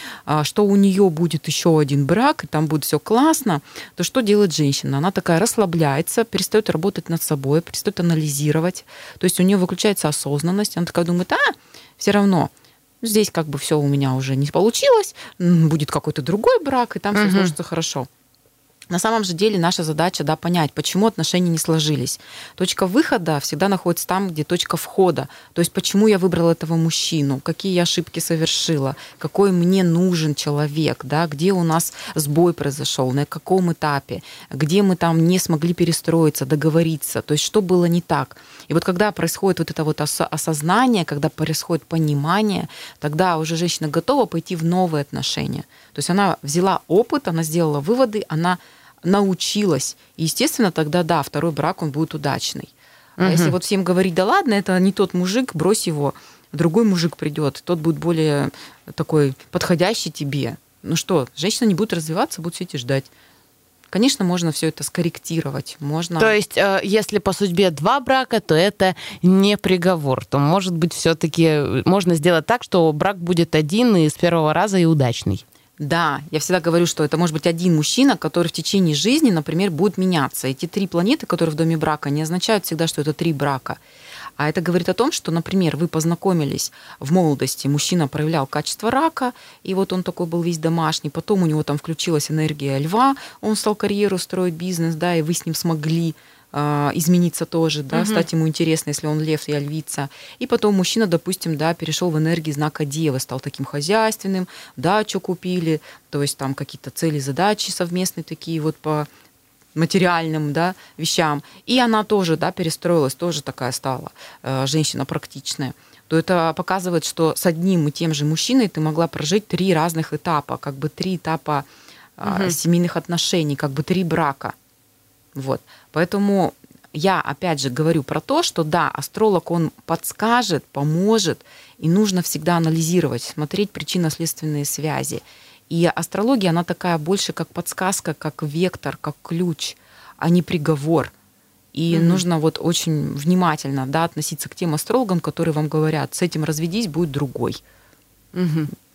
что у нее будет еще один брак, и там будет все классно, то что делает женщина? Она такая расслабляется, перестает работать над собой, перестает анализировать. То есть у нее выключается осознанность, она такая думает, а, все равно, здесь как бы все у меня уже не получилось, будет какой-то другой брак, и там все сложится хорошо. На самом же деле наша задача, да, понять, почему отношения не сложились. Точка выхода всегда находится там, где точка входа. То есть почему я выбрала этого мужчину, какие я ошибки совершила, какой мне нужен человек, да, где у нас сбой произошел, на каком этапе, где мы там не смогли перестроиться, договориться, то есть что было не так. И вот когда происходит вот это вот осознание, когда происходит понимание, тогда уже женщина готова пойти в новые отношения. То есть она взяла опыт, она сделала выводы, она научилась. И, естественно, тогда, да, второй брак, он будет удачный. А угу. если вот всем говорить, да ладно, это не тот мужик, брось его, другой мужик придет, тот будет более такой подходящий тебе. Ну что, женщина не будет развиваться, будет сидеть и ждать. Конечно, можно все это скорректировать. Можно... То есть, если по судьбе два брака, то это не приговор. То, может быть, все-таки можно сделать так, что брак будет один и с первого раза и удачный. Да, я всегда говорю, что это может быть один мужчина, который в течение жизни, например, будет меняться. Эти три планеты, которые в доме брака, не означают всегда, что это три брака. А это говорит о том, что, например, вы познакомились в молодости, мужчина проявлял качество рака, и вот он такой был весь домашний, потом у него там включилась энергия льва, он стал карьеру строить, бизнес, да, и вы с ним смогли измениться тоже, да, угу. стать ему интересно, если он лев, я львица. И потом мужчина, допустим, да, перешел в энергии знака Девы, стал таким хозяйственным, дачу купили, то есть там какие-то цели, задачи совместные такие вот по материальным, да, вещам. И она тоже, да, перестроилась, тоже такая стала женщина практичная. То это показывает, что с одним и тем же мужчиной ты могла прожить три разных этапа, как бы три этапа угу. семейных отношений, как бы три брака. Вот. Поэтому я, опять же, говорю про то, что да, астролог, он подскажет, поможет, и нужно всегда анализировать, смотреть причинно-следственные связи. И астрология, она такая больше как подсказка, как вектор, как ключ, а не приговор. И mm-hmm. нужно вот очень внимательно, да, относиться к тем астрологам, которые вам говорят, с этим разведись, будет другой. Mm-hmm.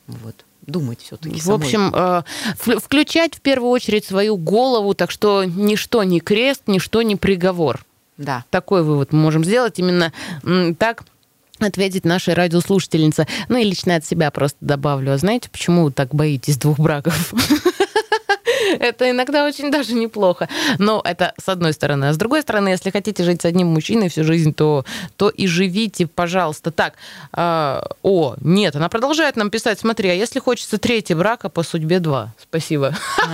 Вот. Думать все-таки. В общем, э, включать в первую очередь свою голову, так что ничто не крест, ничто не приговор. Да. Такой вывод мы можем сделать. Именно м, так ответить нашей радиослушательнице. Ну и лично от себя просто добавлю. А знаете, почему вы так боитесь двух браков? Это иногда очень даже неплохо. Но это с одной стороны. А с другой стороны, если хотите жить с одним мужчиной всю жизнь, то, то и живите, пожалуйста. Так, э, о, нет, она продолжает нам писать. Смотри, а если хочется третий брак, а по судьбе два? Спасибо.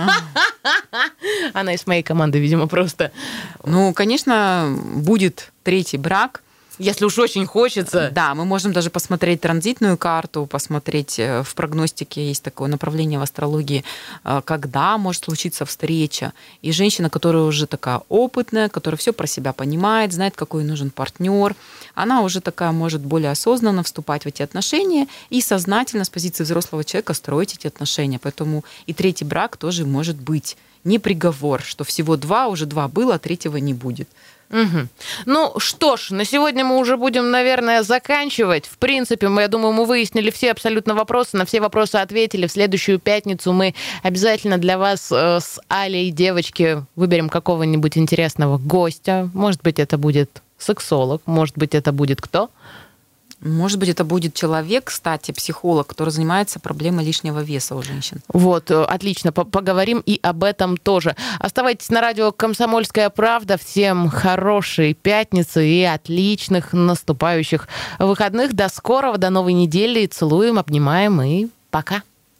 Она из моей команды, видимо, просто. Ну, конечно, будет третий брак. Если уж очень хочется. Да, мы можем даже посмотреть транзитную карту, посмотреть в прогностике, есть такое направление в астрологии, когда может случиться встреча. И женщина, которая уже такая опытная, которая все про себя понимает, знает, какой нужен партнер, она уже такая может более осознанно вступать в эти отношения и сознательно с позиции взрослого человека строить эти отношения. Поэтому и третий брак тоже может быть не приговор, что всего два, уже два было, а третьего не будет. Угу. Ну что ж, на сегодня мы уже будем, наверное, заканчивать. В принципе, мы, я думаю, мы выяснили все абсолютно вопросы, на все вопросы ответили. В следующую пятницу мы обязательно для вас э, с Алей, девочки, выберем какого-нибудь интересного гостя. Может быть, это будет сексолог, может быть, это будет кто? Может быть, это будет человек, кстати, психолог, который занимается проблемой лишнего веса у женщин. Вот, отлично, поговорим и об этом тоже. Оставайтесь на радио «Комсомольская правда». Всем хорошей пятницы и отличных наступающих выходных. До скорого, до новой недели. Целуем, обнимаем и пока.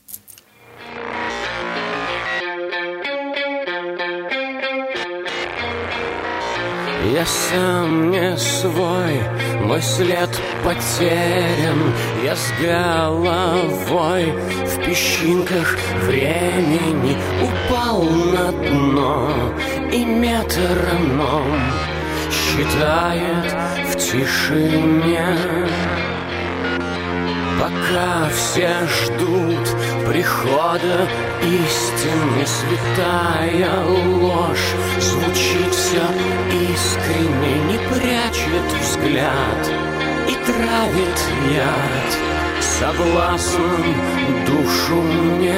Я сам не свой, мой след потерян. Я с головой в песчинках времени упал на дно, и метроном считает в тишине. Пока все ждут прихода истины, святая ложь звучит все искренне, не прячет взгляд и травит яд соблазном душу мне.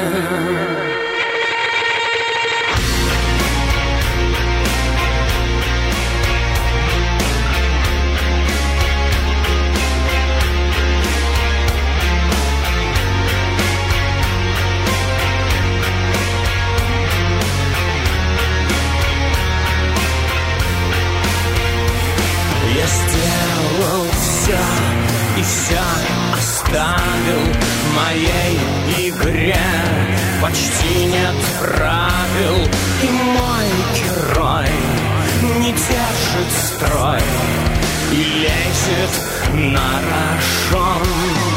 И все оставил в моей игре. Почти нет правил, и мой герой не держит строй и лезет на рожон.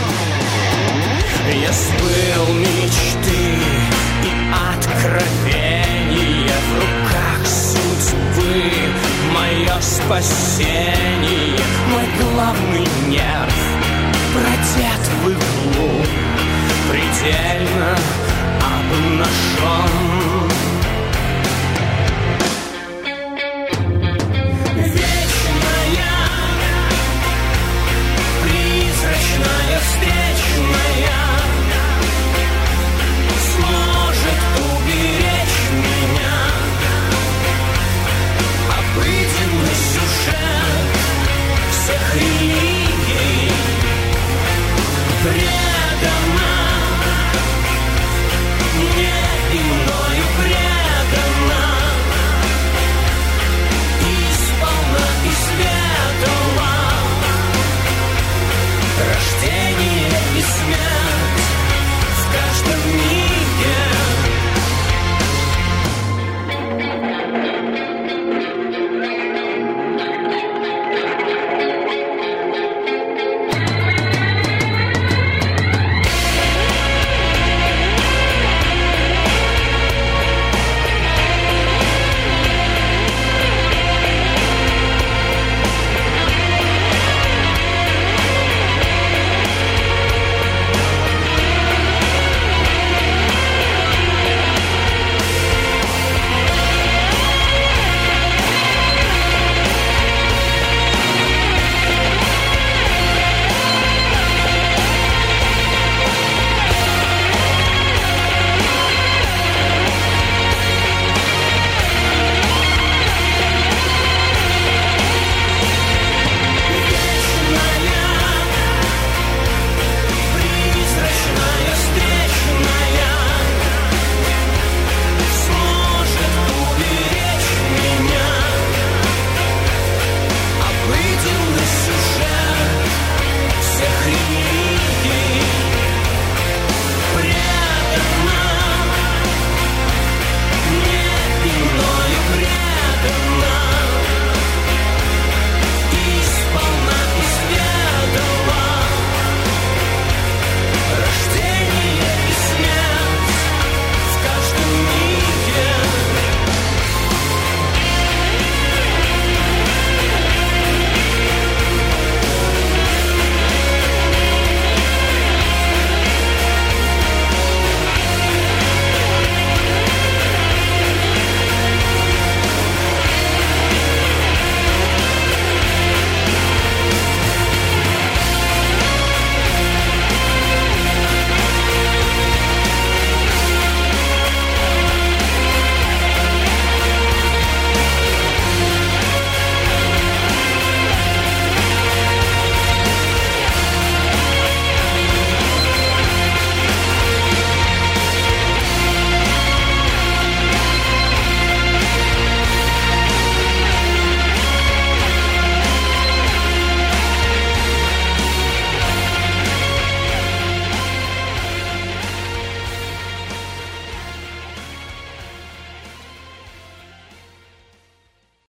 Я сбыл мечты и откровения, в руках судьбы мое спасение, мой главный нерв продет в игру.